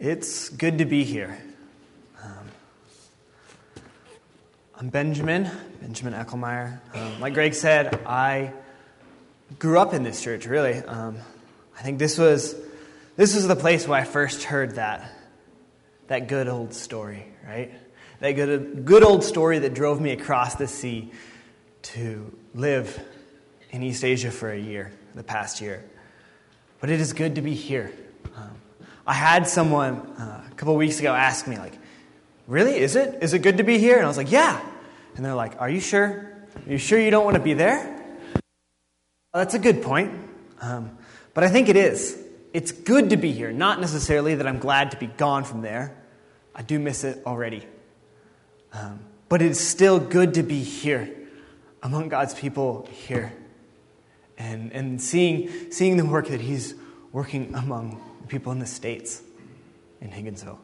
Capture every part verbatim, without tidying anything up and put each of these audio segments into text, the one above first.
It's good to be here. Um, I'm Benjamin, Benjamin Eckelmeyer. Um, like Greg said, I grew up in this church, really. Um, I think this was this was the place where I first heard that that good old story, right? That good, good old story that drove me across the sea to live in East Asia for a year, the past year. But it is good to be here. Um, I had someone uh, a couple weeks ago ask me, like, really, is it? Is it good to be here? And I was like, yeah. And they're like, are you sure? Are you sure you don't want to be there? Well, that's a good point. Um, but I think it is. It's good to be here. Not necessarily that I'm glad to be gone from there. I do miss it already. Um, but it's still good to be here among God's people here. And and seeing seeing the work that he's working among the people in the States, in Higginsville.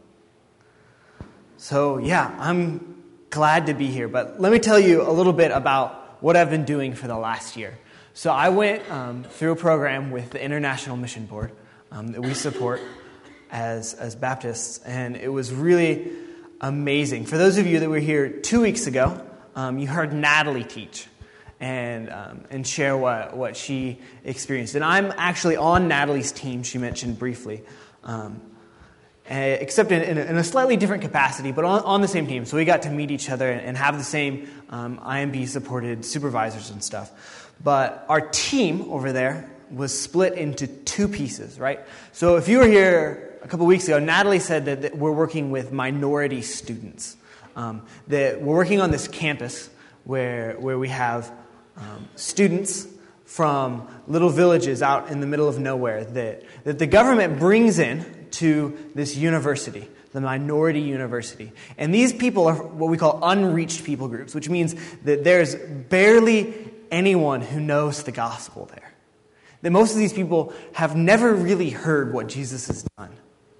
So yeah, I'm glad to be here. But let me tell you a little bit about what I've been doing for the last year. So I went um, through a program with the International Mission Board um, that we support as as Baptists, and it was really amazing. For those of you that were here two weeks ago, um, you heard Natalie teach and um, and share what, what she experienced. And I'm actually on Natalie's team, she mentioned briefly, um, except in, in, a, in a slightly different capacity, but on, on the same team. So we got to meet each other and, and have the same um, I M B-supported supervisors and stuff. But our team over there was split into two pieces, right? So if you were here a couple weeks ago, Natalie said that, that we're working with minority students. Um, that we're working on this campus where where we have um, students from little villages out in the middle of nowhere that, that the government brings in to this university, the minority university. And these people are what we call unreached people groups, which means that there's barely anyone who knows the gospel there. That most of these people have never really heard what Jesus has done.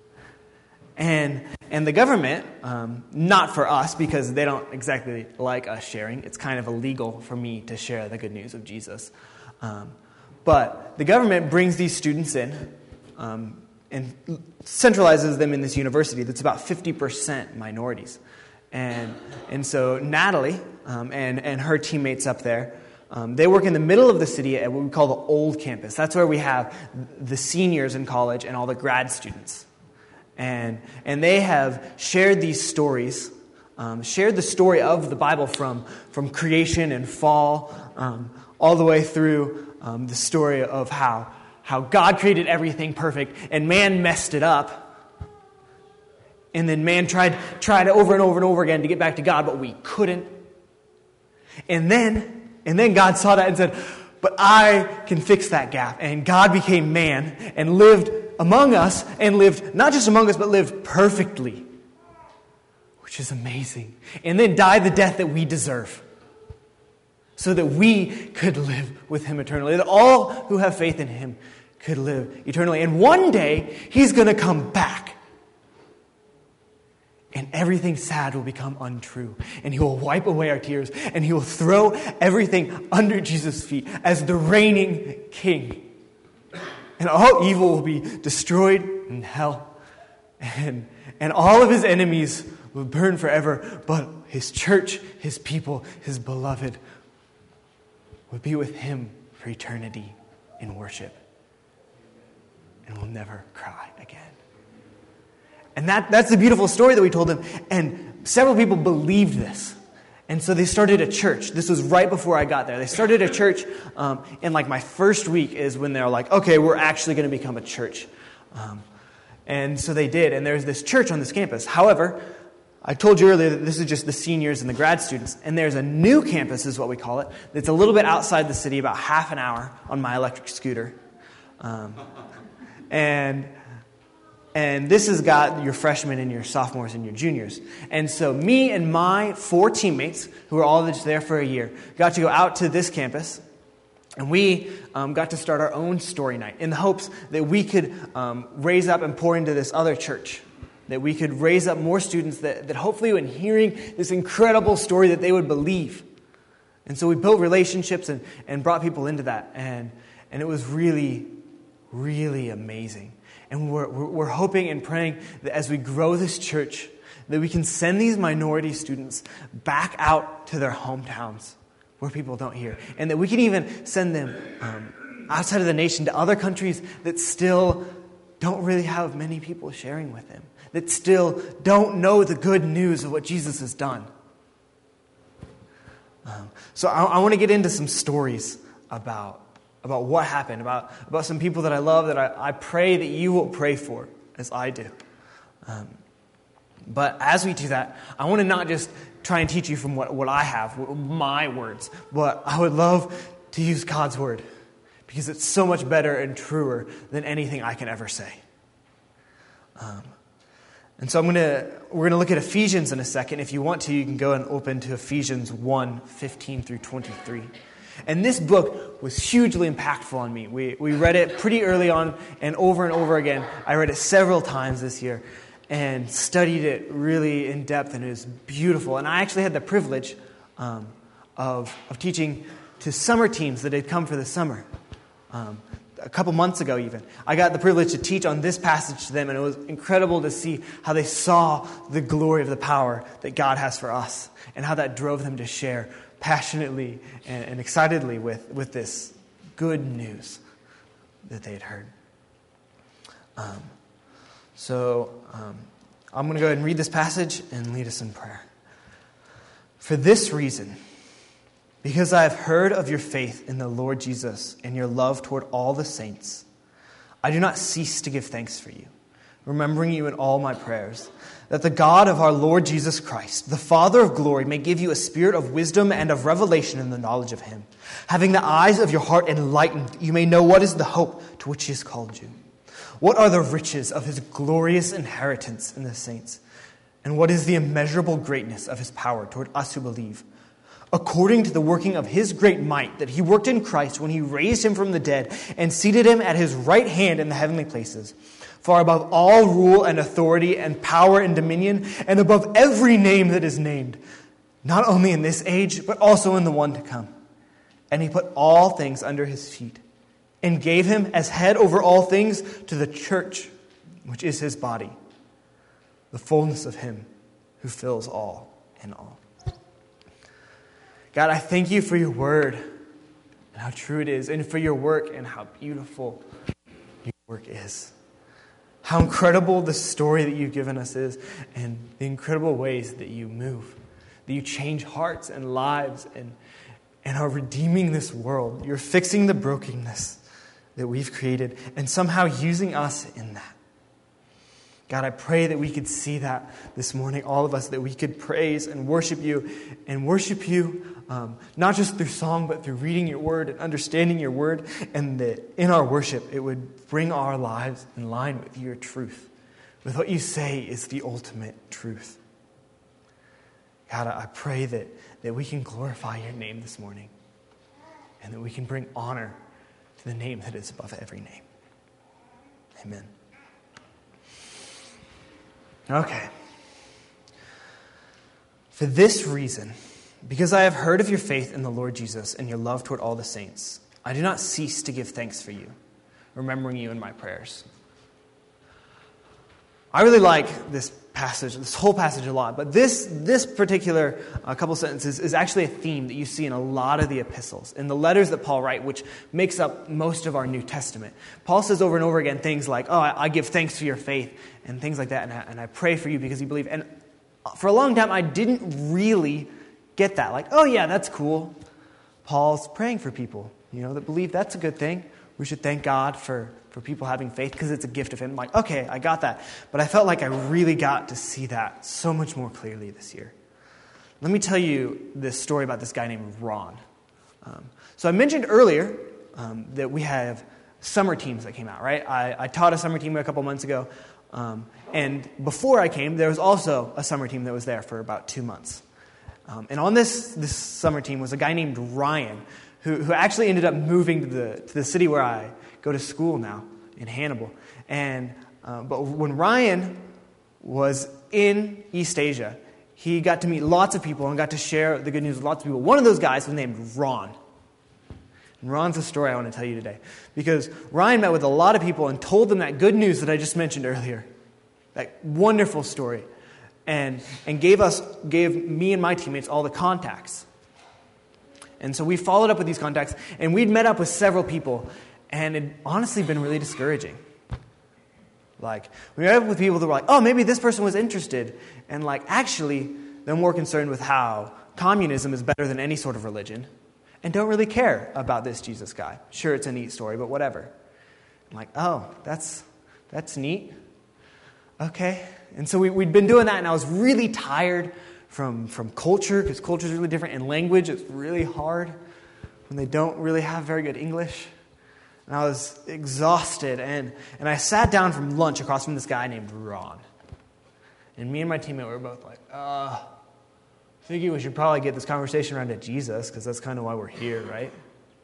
And and the government, um, not for us, because they don't exactly like us sharing. It's kind of illegal for me to share the good news of Jesus. Um, but the government brings these students in um, and centralizes them in this university that's about fifty percent minorities. And and so Natalie um, and, and her teammates up there, Um, they work in the middle of the city at what we call the old campus. That's where we have the seniors in college and all the grad students. And and they have shared these stories, um, shared the story of the Bible from, from creation and fall, um, all the way through um, the story of how, how God created everything perfect and man messed it up. And then man tried, tried over and over and over again to get back to God, but we couldn't. And then... And then God saw that and said, but I can fix that gap. And God became man and lived among us and lived, not just among us, but lived perfectly, which is amazing. And then died the death that we deserve so that we could live with him eternally, that all who have faith in him could live eternally. And one day, he's going to come back. And everything sad will become untrue. And he will wipe away our tears. And he will throw everything under Jesus' feet as the reigning king. And all evil will be destroyed in hell. And, and all of his enemies will burn forever. But his church, his people, his beloved will be with him for eternity in worship. And will never cry again. And that, that's the beautiful story that we told them. And several people believed this. And so they started a church. This was right before I got there. They started a church um, in like my first week is when they're like, okay, we're actually going to become a church. Um, and so they did. And there's this church on this campus. However, I told you earlier that this is just the seniors and the grad students. And there's a new campus is what we call it. That's a little bit outside the city, about half an hour on my electric scooter. Um, and... And this has got your freshmen and your sophomores and your juniors. And so me and my four teammates, who were all just there for a year, got to go out to this campus. And we um, got to start our own story night in the hopes that we could um, raise up and pour into this other church. That we could raise up more students that, that hopefully in hearing this incredible story that they would believe. And so we built relationships and, and brought people into that. And, and it was really, really amazing. And we're, we're, we're hoping and praying that as we grow this church, that we can send these minority students back out to their hometowns where people don't hear. And that we can even send them um, outside of the nation to other countries that still don't really have many people sharing with them, that still don't know the good news of what Jesus has done. Um, so I, I want to get into some stories about, about what happened, about, about some people that I love, that I, I pray that you will pray for, as I do. Um, but as we do that, I want to not just try and teach you from what, what I have, my words, but I would love to use God's word, because it's so much better and truer than anything I can ever say. Um, And so I'm gonna we're gonna look at Ephesians in a second. If you want to, you can go and open to Ephesians one, fifteen through twenty-three. And this book was hugely impactful on me. We we read it pretty early on and over and over again. I read it several times this year and studied it really in depth, and it was beautiful. And I actually had the privilege um, of of teaching to summer teams that had come for the summer. Um, A couple months ago even. I got the privilege to teach on this passage to them, and it was incredible to see how they saw the glory of the power that God has for us, and how that drove them to share passionately and, and excitedly with, with this good news that they had heard. Um, so um, I'm going to go ahead and read this passage and lead us in prayer. For this reason, because I have heard of your faith in the Lord Jesus and your love toward all the saints, I do not cease to give thanks for you, remembering you in all my prayers, that the God of our Lord Jesus Christ, the Father of glory, may give you a spirit of wisdom and of revelation in the knowledge of him, having the eyes of your heart enlightened, you may know what is the hope to which he has called you, what are the riches of his glorious inheritance in the saints, and what is the immeasurable greatness of his power toward us who believe, according to the working of his great might that he worked in Christ when he raised him from the dead and seated him at his right hand in the heavenly places, far above all rule and authority and power and dominion, and above every name that is named, not only in this age, but also in the one to come. And he put all things under his feet, and gave him as head over all things to the church, which is his body, the fullness of him who fills all in all. God, I thank you for your word and how true it is, and for your work and how beautiful your work is. How incredible the story that you've given us is, and the incredible ways that you move, that you change hearts and lives and, and are redeeming this world. You're fixing the brokenness that we've created and somehow using us in that. God, I pray that we could see that this morning, all of us, that we could praise and worship you, and worship you um, not just through song, but through reading your word and understanding your word, and that in our worship, it would bring our lives in line with your truth, with what you say is the ultimate truth. God, I pray that, that we can glorify your name this morning, and that we can bring honor to the name that is above every name. Amen. Okay. For this reason, because I have heard of your faith in the Lord Jesus and your love toward all the saints, I do not cease to give thanks for you, remembering you in my prayers. I really like this passage, this whole passage a lot, but this this particular uh, couple sentences is actually a theme that you see in a lot of the epistles, in the letters that Paul writes, which makes up most of our New Testament. Paul says over and over again things like, oh, I, I give thanks for your faith, and things like that, and I, and I pray for you because you believe. And for a long time, I didn't really get that. Like, oh yeah, that's cool. Paul's praying for people, you know, that believe that's a good thing. We should thank God for for people having faith because it's a gift of him. I'm like, okay, I got that. But I felt like I really got to see that so much more clearly this year. Let me tell you this story about this guy named Ron. Um, so I mentioned earlier um, that we have summer teams that came out, right? I, I taught a summer team a couple months ago. Um, and before I came, there was also a summer team that was there for about two months. Um, and on this, this summer team was a guy named Ryan, who, who actually ended up moving to the to the city where I go to school now, in Hannibal. And uh, but when Ryan was in East Asia, he got to meet lots of people and got to share the good news with lots of people. One of those guys was named Ron. And Ron's the story I want to tell you today. Because Ryan met with a lot of people and told them that good news that I just mentioned earlier. That wonderful story. And and gave us, gave me and my teammates all the contacts. And so we followed up with these contacts, and we'd met up with several people, and it'd honestly been really discouraging. Like, we met up with people that were like, oh, maybe this person was interested. And like, actually, they're more concerned with how communism is better than any sort of religion, and don't really care about this Jesus guy. Sure, it's a neat story, but whatever. I'm like, oh, that's that's neat. Okay. And so we, we'd been doing that, and I was really tired from, from culture, because culture is really different, and language is really hard when they don't really have very good English. And I was exhausted, and, and I sat down from lunch across from this guy named Ron. And me and my teammate were both like, uh, I think we should probably get this conversation around to Jesus, because that's kind of why we're here, right?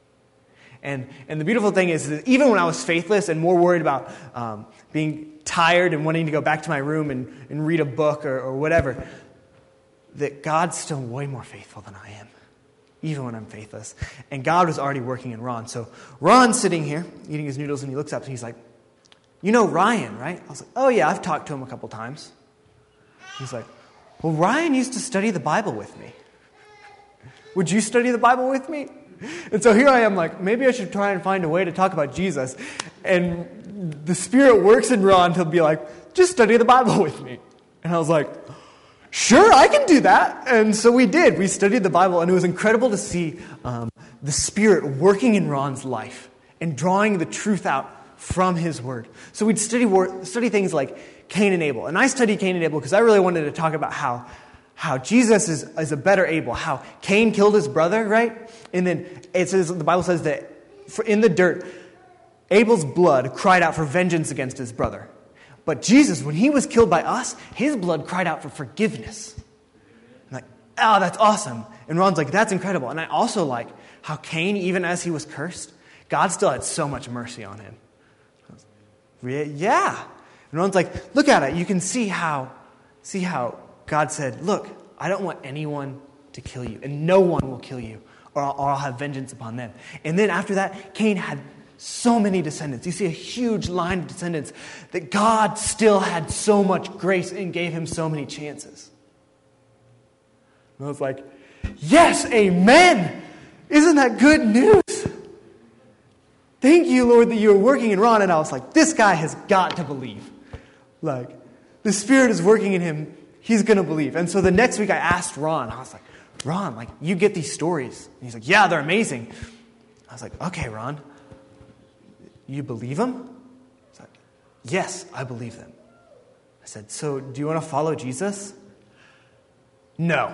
And and the beautiful thing is that even when I was faithless and more worried about um, being tired and wanting to go back to my room and, and read a book or, or whatever, that God's still way more faithful than I am, even when I'm faithless. And God was already working in Ron. So Ron's sitting here eating his noodles, and he looks up and he's like, you know Ryan, right? I was like, oh yeah, I've talked to him a couple times. He's like, well, Ryan used to study the Bible with me. Would you study the Bible with me? And so here I am like, maybe I should try and find a way to talk about Jesus. And the Spirit works in Ron to be like, just study the Bible with me. And I was like, sure, I can do that. And so we did. We studied the Bible, and it was incredible to see um, the Spirit working in Ron's life and drawing the truth out from his word. So we'd study study things like Cain and Abel. And I studied Cain and Abel because I really wanted to talk about how How Jesus is, is a better Abel. How Cain killed his brother, right? And then it says, the Bible says that for in the dirt, Abel's blood cried out for vengeance against his brother. But Jesus, when he was killed by us, his blood cried out for forgiveness. I'm like, oh, that's awesome. And Ron's like, that's incredible. And I also like how Cain, even as he was cursed, God still had so much mercy on him. Yeah. And Ron's like, look at it. You can see how, see how God said, look, I don't want anyone to kill you, and no one will kill you, or I'll, or I'll have vengeance upon them. And then after that, Cain had so many descendants. You see a huge line of descendants that God still had so much grace and gave him so many chances. And I was like, yes, amen! Isn't that good news? Thank you, Lord, that you are working in Ron. And I was like, this guy has got to believe. Like, the Spirit is working in him. He's going to believe. And so the next week I asked Ron, I was like, Ron, like, you get these stories. And he's like, yeah, they're amazing. I was like, okay, Ron, you believe them? He's like, yes, I believe them. I said, so do you want to follow Jesus? No.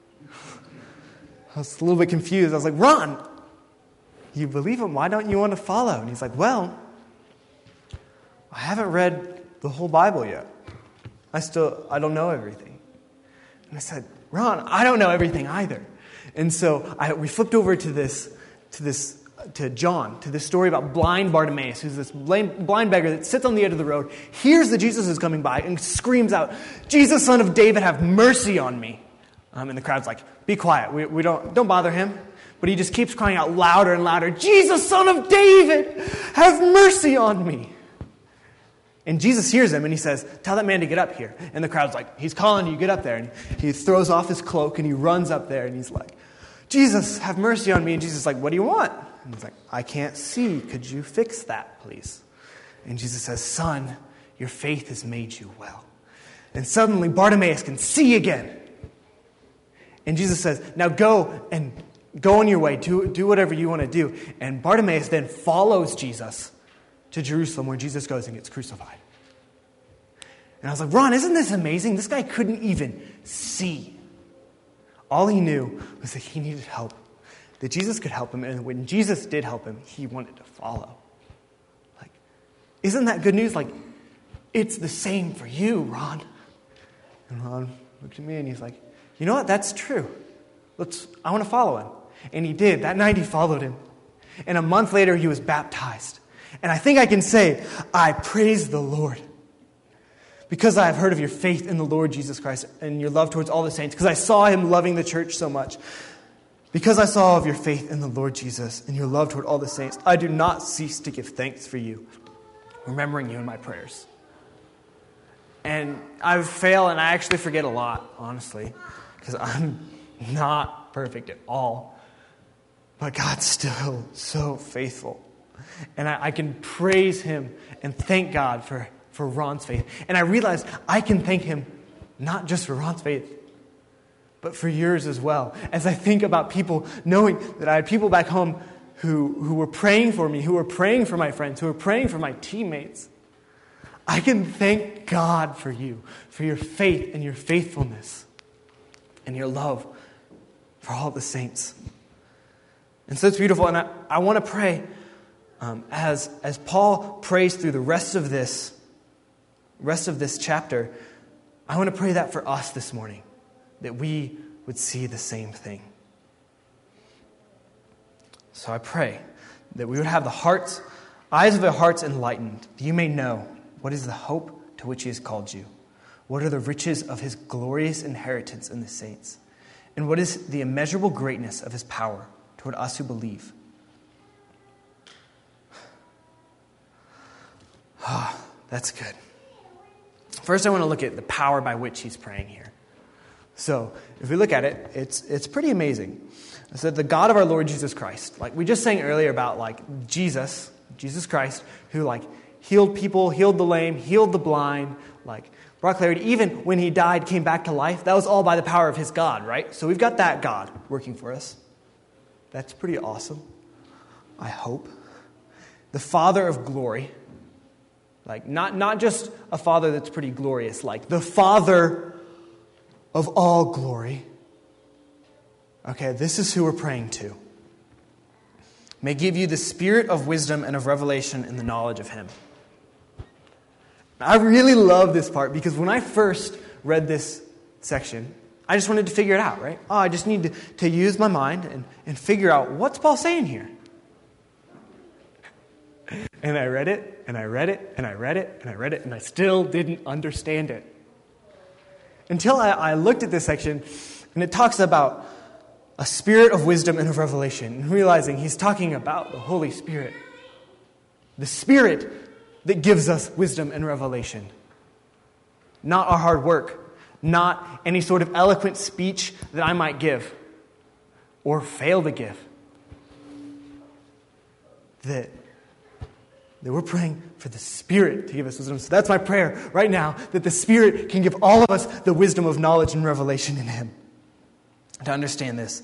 I was a little bit confused. I was like, Ron, you believe him? Why don't you want to follow? And he's like, well, I haven't read the whole Bible yet. I still, I don't know everything. And I said, Ron, I don't know everything either. And so I, we flipped over to this, to this, to John, to this story about blind Bartimaeus, who's this blind, blind beggar that sits on the edge of the road, hears that Jesus is coming by, and screams out, Jesus, Son of David, have mercy on me. Um, and the crowd's like, be quiet. We, we don't, don't bother him. But he just keeps crying out louder and louder, Jesus, Son of David, have mercy on me. And Jesus hears him and he says, tell that man to get up here. And the crowd's like, he's calling you, get up there. And he throws off his cloak and he runs up there and he's like, Jesus, have mercy on me. And Jesus is like, what do you want? And he's like, I can't see. Could you fix that, please? And Jesus says, son, your faith has made you well. And suddenly Bartimaeus can see again. And Jesus says, now go and go on your way. Do, do whatever you want to do. And Bartimaeus then follows Jesus to Jerusalem, where Jesus goes and gets crucified. And I was like, Ron, isn't this amazing? This guy couldn't even see. All he knew was that he needed help, that Jesus could help him, and when Jesus did help him, he wanted to follow. Like, isn't that good news? Like, it's the same for you, Ron. And Ron looked at me and he's like, you know what? That's true. Let's. I want to follow him. And he did. That night he followed him. And a month later he was baptized. And I think I can say, I praise the Lord because I have heard of your faith in the Lord Jesus Christ and your love towards all the saints, because I saw him loving the church so much. Because I saw of your faith in the Lord Jesus and your love toward all the saints, I do not cease to give thanks for you, remembering you in my prayers. And I fail and I actually forget a lot, honestly, because I'm not perfect at all. But God's still so faithful. And I, I can praise him and thank God for, for Ron's faith. And I realize I can thank him not just for Ron's faith, but for yours as well. As I think about people, knowing that I had people back home who, who were praying for me, who were praying for my friends, who were praying for my teammates, I can thank God for you, for your faith and your faithfulness and your love for all the saints. And so it's beautiful. And I, I want to pray um, as, as Paul prays through the rest of this, rest of this chapter, I want to pray that for us this morning, that we would see the same thing. So I pray that we would have the hearts, eyes of our hearts enlightened, that you may know what is the hope to which he has called you, what are the riches of his glorious inheritance in the saints, and what is the immeasurable greatness of his power toward us who believe. Ah, oh, that's good. First, I want to look at the power by which he's praying here. So, if we look at it, it's it's pretty amazing. So the God of our Lord Jesus Christ, like we just sang earlier about like Jesus, Jesus Christ, who like healed people, healed the lame, healed the blind, like brought clarity. Even when he died, came back to life. That was all by the power of his God, right? So we've got that God working for us. That's pretty awesome, I hope. The Father of glory, like not, not just a Father that's pretty glorious, like the Father of all glory. Okay, this is who we're praying to. May give you the spirit of wisdom and of revelation in the knowledge of him. I really love this part because when I first read this section, I just wanted to figure it out, right? Oh, I just need to, to use my mind and, and figure out what's Paul saying here. And I read it, and I read it, and I read it, and I read it, and I still didn't understand it. Until I, I looked at this section, and it talks about a spirit of wisdom and of revelation, and realizing he's talking about the Holy Spirit. The Spirit that gives us wisdom and revelation. Not our hard work, not any sort of eloquent speech that I might give or fail to give. That That we're praying for the Spirit to give us wisdom. So that's my prayer right now, that the Spirit can give all of us the wisdom of knowledge and revelation in him. To understand this.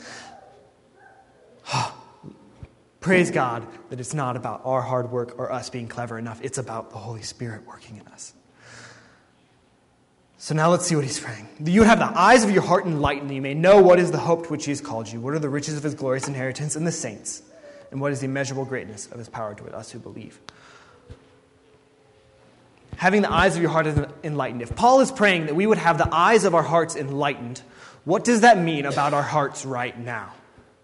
Praise God that it's not about our hard work or us being clever enough. It's about the Holy Spirit working in us. So now let's see what he's praying. That you would have the eyes of your heart enlightened, that you may know what is the hope to which he has called you, what are the riches of his glorious inheritance in the saints, and what is the immeasurable greatness of his power toward us who believe. Having the eyes of your heart enlightened. If Paul is praying that we would have the eyes of our hearts enlightened, what does that mean about our hearts right now?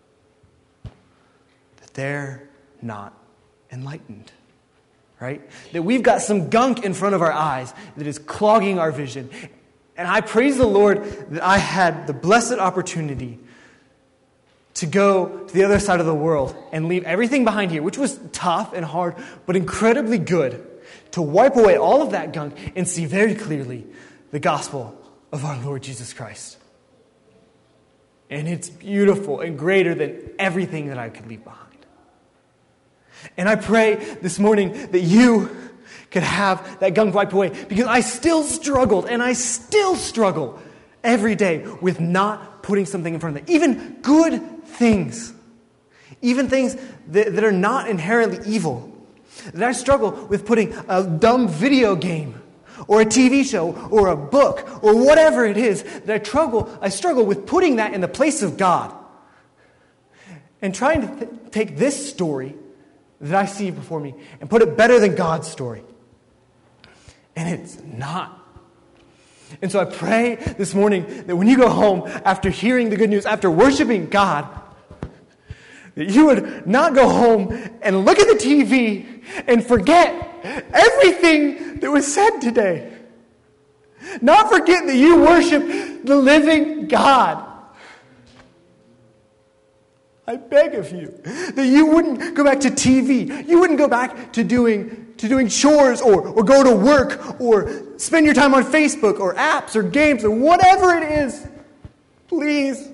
That they're not enlightened, right? That we've got some gunk in front of our eyes that is clogging our vision. And I praise the Lord that I had the blessed opportunity to go to the other side of the world and leave everything behind here, which was tough and hard, but incredibly good, to wipe away all of that gunk and see very clearly the gospel of our Lord Jesus Christ. And it's beautiful and greater than everything that I could leave behind. And I pray this morning that you could have that gunk wiped away, because I still struggled and I still struggle every day with not putting something in front of them. Even good things. Even things that, that are not inherently evil. That I struggle with putting a dumb video game or a T V show or a book or whatever it is, that I struggle, I struggle with putting that in the place of God. And trying to th- take this story that I see before me and put it better than God's story. And it's not. And so I pray this morning that when you go home after hearing the good news, after worshiping God, that you would not go home and look at the T V and forget everything that was said today. Not forget that you worship the living God. I beg of you that you wouldn't go back to T V. You wouldn't go back to doing to doing chores or, or go to work or spend your time on Facebook or apps or games or whatever it is. Please.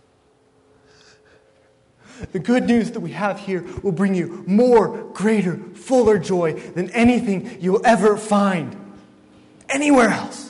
The good news that we have here will bring you more, greater, fuller joy than anything you'll ever find anywhere else.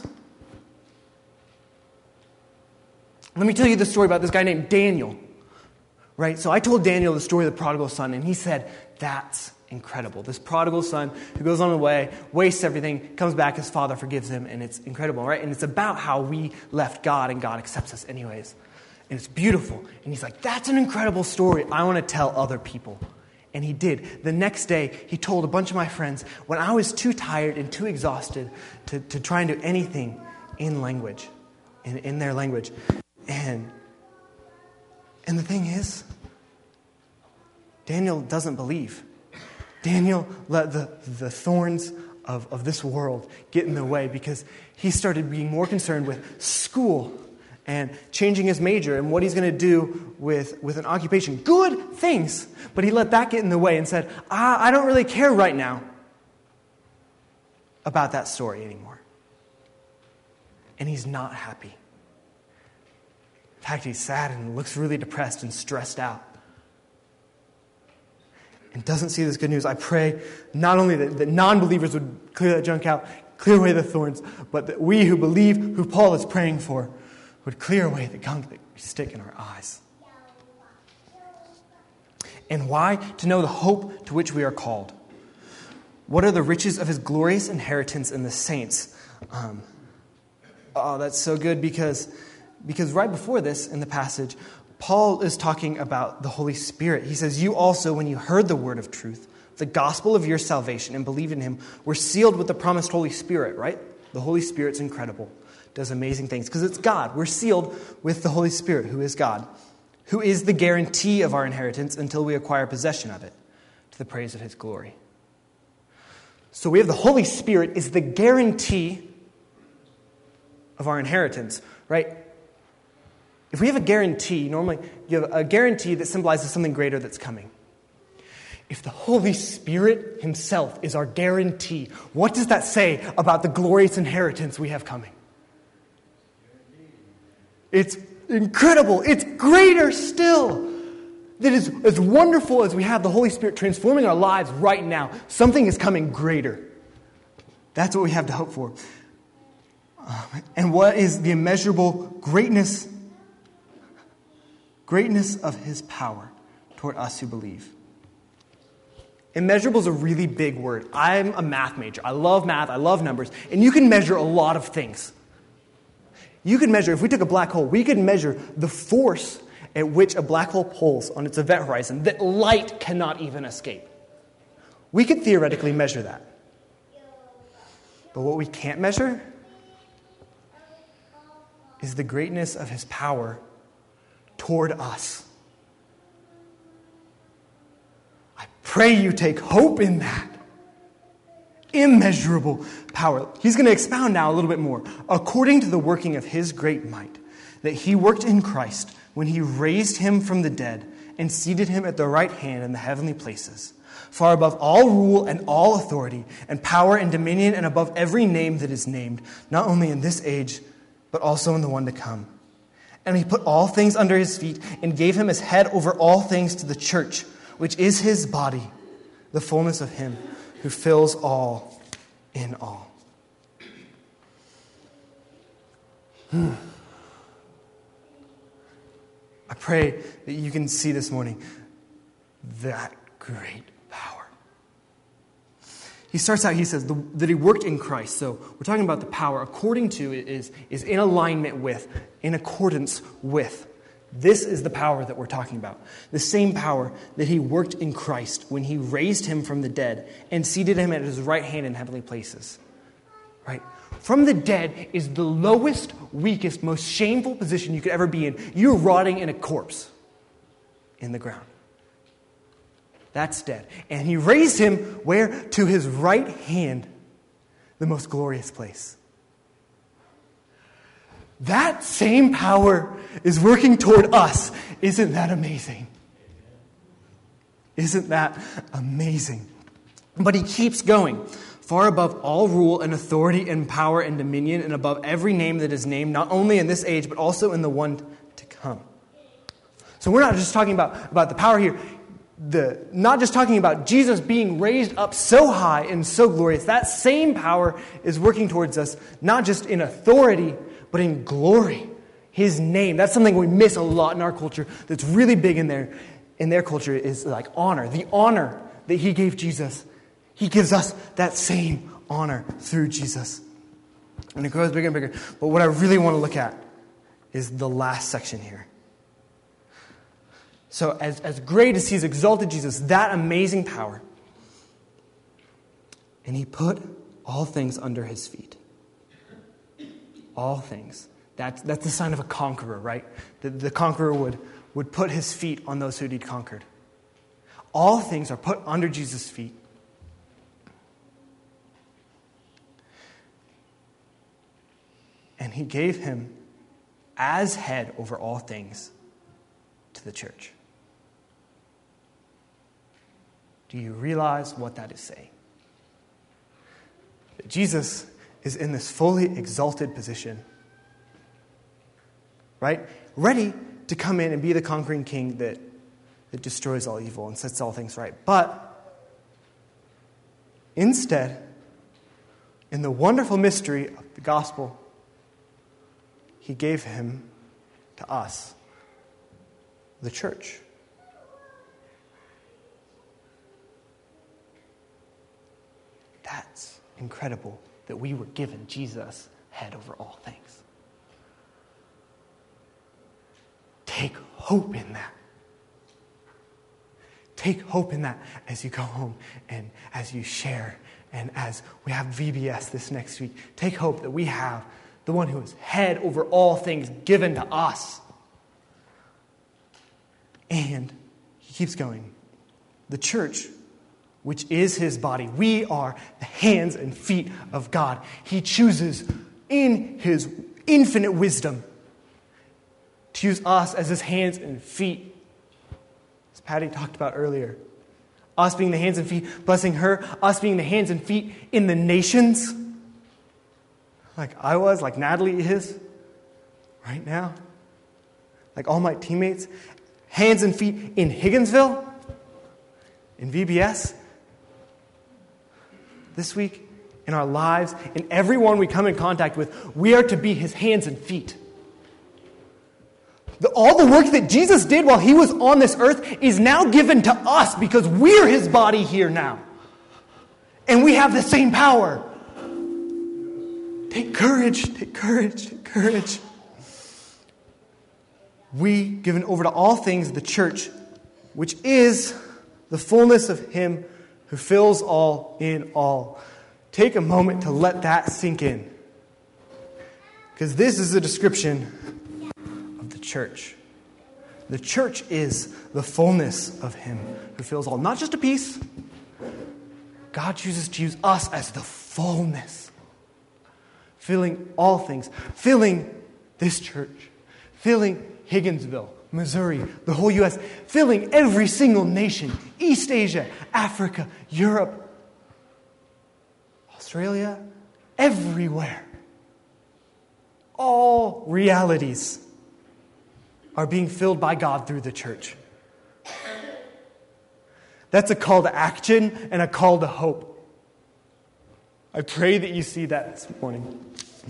Let me tell you the story about this guy named Daniel. Right? So I told Daniel the story of the prodigal son, and he said, that's incredible. This prodigal son who goes on the way, wastes everything, comes back, his father forgives him, and it's incredible, right? And it's about how we left God, and God accepts us anyways. And it's beautiful. And he's like, that's an incredible story. I want to tell other people. And he did. The next day, he told a bunch of my friends when I was too tired and too exhausted to, to try and do anything in language, in, in their language. And, and the thing is, Daniel doesn't believe. Daniel let the, the thorns of, of this world get in the way because he started being more concerned with school and changing his major and what he's going to do with, with an occupation. Good things. But he let that get in the way and said, I, I don't really care right now about that story anymore. And he's not happy. In fact, he's sad and looks really depressed and stressed out. And doesn't see this good news. I pray not only that, that non-believers would clear that junk out, clear away the thorns, but that we who believe, who Paul is praying for, would clear away the gunk that we stick in our eyes. And why? To know the hope to which we are called. What are the riches of his glorious inheritance in the saints? Um, oh, that's so good because, because right before this in the passage, Paul is talking about the Holy Spirit. He says, you also, when you heard the word of truth, the gospel of your salvation, and believed in him, were sealed with the promised Holy Spirit, right? The Holy Spirit's incredible. Does amazing things because it's God. We're sealed with the Holy Spirit, who is God, who is the guarantee of our inheritance until we acquire possession of it, to the praise of his glory. So we have the Holy Spirit is the guarantee of our inheritance, right? If we have a guarantee, normally you have a guarantee that symbolizes something greater that's coming. If the Holy Spirit himself is our guarantee, what does that say about the glorious inheritance we have coming? It's incredible. It's greater still. That is as wonderful as we have the Holy Spirit transforming our lives right now. Something is coming greater. That's what we have to hope for. Um, and what is the immeasurable greatness, greatness of his power toward us who believe? Immeasurable is a really big word. I'm a math major. I love math. I love numbers. And you can measure a lot of things. You could measure, if we took a black hole, we could measure the force at which a black hole pulls on its event horizon that light cannot even escape. We could theoretically measure that. But what we can't measure is the greatness of his power toward us. I pray you take hope in that. Immeasurable power. He's going to expound now a little bit more. According to the working of his great might, that he worked in Christ when he raised him from the dead and seated him at the right hand in the heavenly places, far above all rule and all authority and power and dominion and above every name that is named, not only in this age, but also in the one to come. And he put all things under his feet and gave him as head over all things to the church, which is his body, the fullness of him who fills all in all. Hmm. I pray that you can see this morning that great power. He starts out, he says, the, that he worked in Christ. So we're talking about the power according to is, is in alignment with, in accordance with. This is the power that we're talking about. The same power that he worked in Christ when he raised him from the dead and seated him at his right hand in heavenly places. Right? From the dead is the lowest, weakest, most shameful position you could ever be in. You're rotting in a corpse in the ground. That's dead. And he raised him where? To his right hand, the most glorious place. That same power is working toward us. Isn't that amazing? Isn't that amazing? But he keeps going. Far above all rule and authority and power and dominion, and above every name that is named, not only in this age, but also in the one to come. So we're not just talking about, about the power here. The, not just talking about Jesus being raised up so high and so glorious. That same power is working towards us, not just in authority, but in glory. His name. That's something we miss a lot in our culture that's really big in their, in their culture is like honor. The honor that he gave Jesus. He gives us that same honor through Jesus. And it grows bigger and bigger. But what I really want to look at is the last section here. So as, as great as he's exalted Jesus, that amazing power, and he put all things under his feet. All things. That's, that's the sign of a conqueror, right? The, the conqueror would, would put his feet on those who he'd conquered. All things are put under Jesus' feet. And he gave him as head over all things to the church. Do you realize what that is saying? That Jesus is in this fully exalted position, right? Ready to come in and be the conquering king that, that destroys all evil and sets all things right. But instead, in the wonderful mystery of the gospel, he gave him to us, the church. That's incredible that we were given Jesus head over all things. Take hope in that. Take hope in that as you go home and as you share and as we have V B S this next week. Take hope that we have the one who is head over all things given to us. And he keeps going. The church, which is his body. We are the hands and feet of God. He chooses in his infinite wisdom to use us as his hands and feet. As Patty talked about earlier. Us being the hands and feet, blessing her. Us being the hands and feet in the nations. Like I was, like Natalie is right now. Like all my teammates. Hands and feet in Higginsville. In V B S. This week, in our lives, in everyone we come in contact with, we are to be his hands and feet. The, all the work that Jesus did while he was on this earth is now given to us because we're his body here now. And we have the same power. Take courage, take courage, take courage. We, given over to all things, the church, which is the fullness of him who fills all in all. Take a moment to let that sink in. Because this is a description of the church. The church is the fullness of him who fills all. Not just a piece. God chooses to use us as the fullness. Filling all things. Filling this church. Filling Higginsville, Missouri, the whole U S, filling every single nation, East Asia, Africa, Europe, Australia, everywhere. All realities are being filled by God through the church. That's a call to action and a call to hope. I pray that you see that this morning.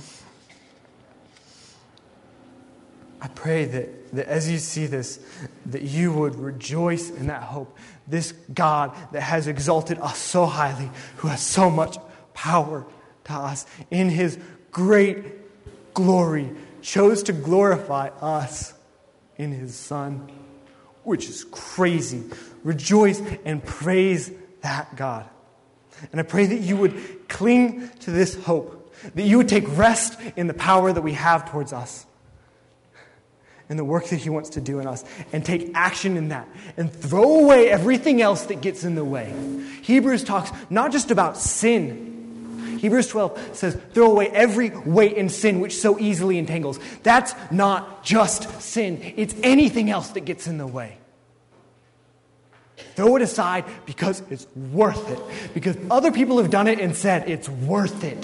I pray that, that as you see this, that you would rejoice in that hope. This God that has exalted us so highly, who has so much power to us, in his great glory, chose to glorify us in his Son, which is crazy. Rejoice and praise that God. And I pray that you would cling to this hope, that you would take rest in the power that we have towards us, and the work that he wants to do in us, and take action in that, and throw away everything else that gets in the way. Hebrews talks not just about sin. Hebrews twelve says, throw away every weight and sin which so easily entangles. That's not just sin. It's anything else that gets in the way. Throw it aside because it's worth it. Because other people have done it and said it's worth it.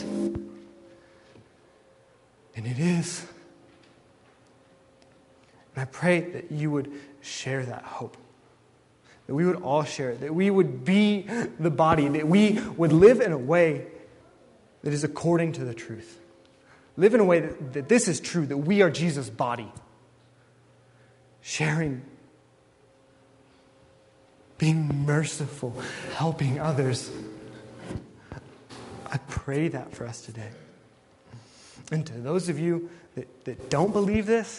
And it is. And I pray that you would share that hope. That we would all share it. That we would be the body. That we would live in a way that is according to the truth. Live in a way that, that this is true. That we are Jesus' body. Sharing. Being merciful. Helping others. I pray that for us today. And to those of you that, that don't believe this,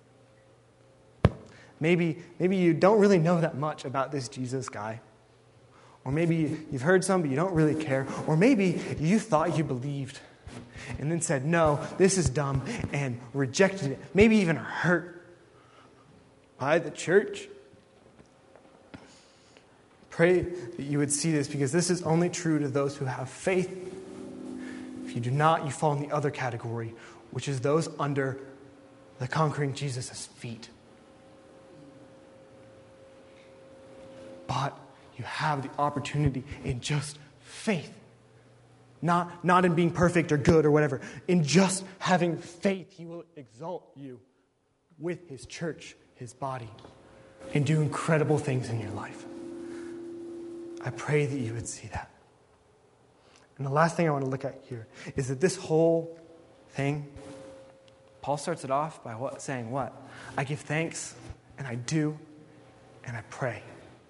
maybe, maybe you don't really know that much about this Jesus guy. Or maybe you've heard some, but you don't really care. Or maybe you thought you believed and then said, no, this is dumb, and rejected it. Maybe even hurt by the church. Pray that you would see this, because this is only true to those who have faith. If you do not, you fall in the other category, which is those under the conquering Jesus' feet. But you have the opportunity in just faith. Not, not in being perfect or good or whatever. In just having faith, He will exalt you with His church, His body, and do incredible things in your life. I pray that you would see that. And the last thing I want to look at here is that this whole thing, Paul starts it off by what, saying what? I give thanks, and I do, and I pray.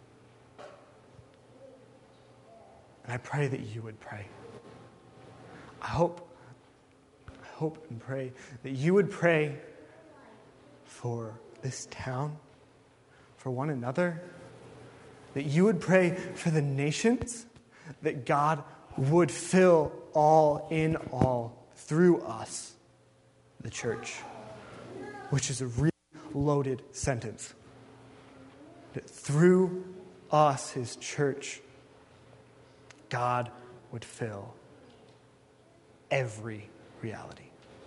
And I pray that you would pray. I hope, I hope and pray that you would pray for this town, for one another, that you would pray for the nations, that God would fill all in all through us, the church, which is a really loaded sentence. That through us, His church, God would fill every reality.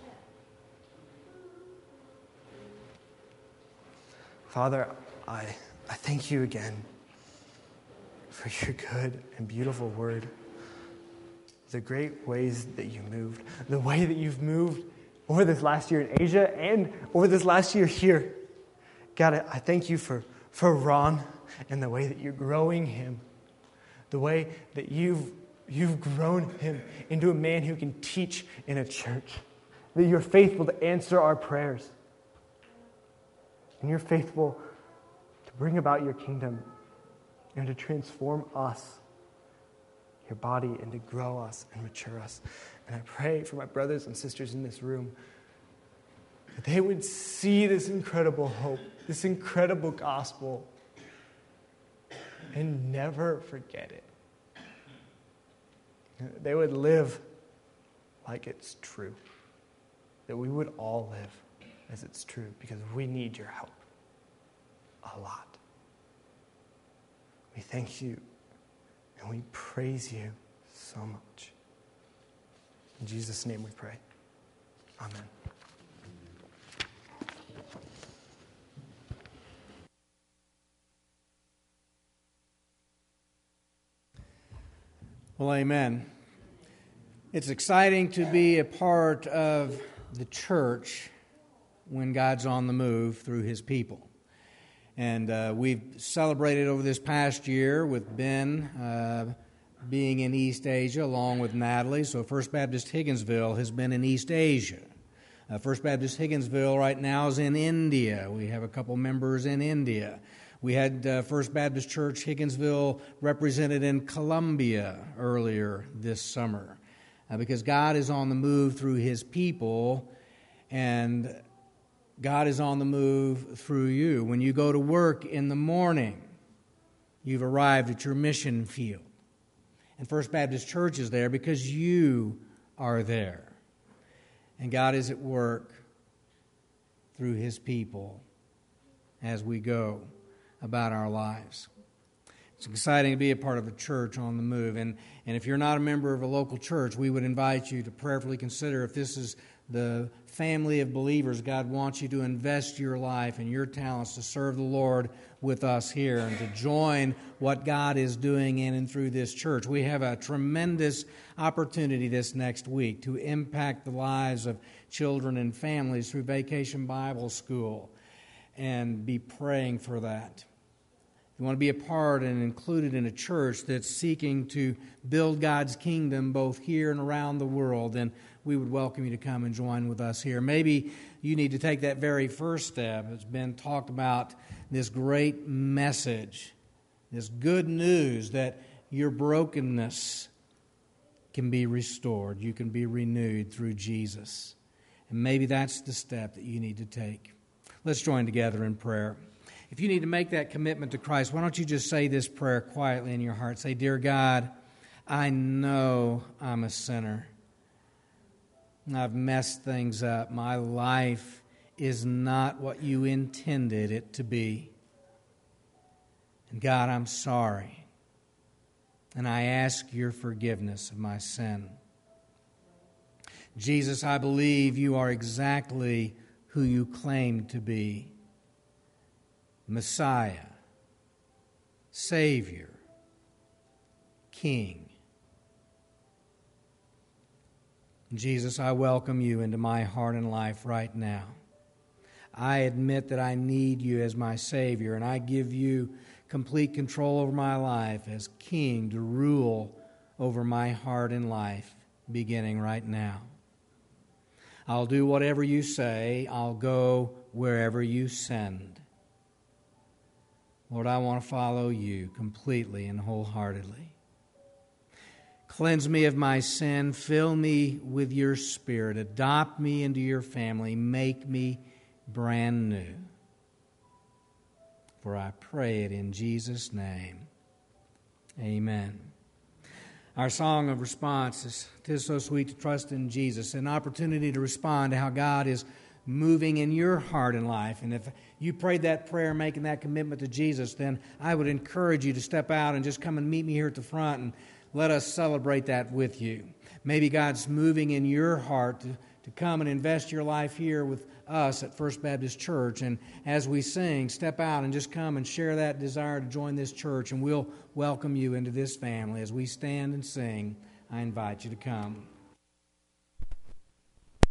Father, I, I thank you again for your good and beautiful word. The great ways that you moved, the way that you've moved over this last year in Asia and over this last year here. God, I thank you for, for Ron and the way that you're growing him, the way that you've, you've grown him into a man who can teach in a church, that you're faithful to answer our prayers, and you're faithful to bring about your kingdom and to transform us, your body, and to grow us and mature us. And I pray for my brothers and sisters in this room that they would see this incredible hope, this incredible gospel, and never forget it. They would live like it's true. That we would all live as it's true, because we need your help a lot. We thank you and we praise you so much. In Jesus' name we pray. Amen. Well, amen. It's exciting to be a part of the church when God's on the move through His people. And uh, we've celebrated over this past year with Ben uh, being in East Asia along with Natalie. So First Baptist Higginsville has been in East Asia. Uh, First Baptist Higginsville right now is in India. We have a couple members in India. We had uh, First Baptist Church Higginsville represented in Colombia earlier this summer. Uh, because God is on the move through His people, and God is on the move through you. When you go to work in the morning, you've arrived at your mission field. And First Baptist Church is there because you are there. And God is at work through His people as we go about our lives. It's exciting to be a part of a church on the move. And, and if you're not a member of a local church, we would invite you to prayerfully consider if this is the family of believers. God wants you to invest your life and your talents to serve the Lord with us here and to join what God is doing in and through this church. We have a tremendous opportunity this next week to impact the lives of children and families through Vacation Bible School, and be praying for that. If you want to be a part and included in a church that's seeking to build God's kingdom both here and around the world, then we would welcome you to come and join with us here. Maybe you need to take that very first step. It's been talked about this great message, this good news that your brokenness can be restored. You can be renewed through Jesus. And maybe that's the step that you need to take. Let's join together in prayer. If you need to make that commitment to Christ, why don't you just say this prayer quietly in your heart. Say, "Dear God, I know I'm a sinner. I've messed things up. My life is not what you intended it to be. And God, I'm sorry. And I ask your forgiveness of my sin. Jesus, I believe you are exactly who you claim to be. Messiah, Savior, King. Jesus, I welcome you into my heart and life right now. I admit that I need you as my Savior, and I give you complete control over my life as King to rule over my heart and life, beginning right now. I'll do whatever you say. I'll go wherever you send. Lord, I want to follow you completely and wholeheartedly. Cleanse me of my sin. Fill me with your Spirit. Adopt me into your family. Make me brand new. For I pray it in Jesus' name. Amen. Our song of response is, "'Tis so sweet to trust in Jesus," an opportunity to respond to how God is moving in your heart and life. And if you prayed that prayer, making that commitment to Jesus, then I would encourage you to step out and just come and meet me here at the front and let us celebrate that with you. Maybe God's moving in your heart to, to come and invest your life here with us at First Baptist Church. And as we sing, step out and just come and share that desire to join this church, and we'll welcome you into this family. As we stand and sing, I invite you to come.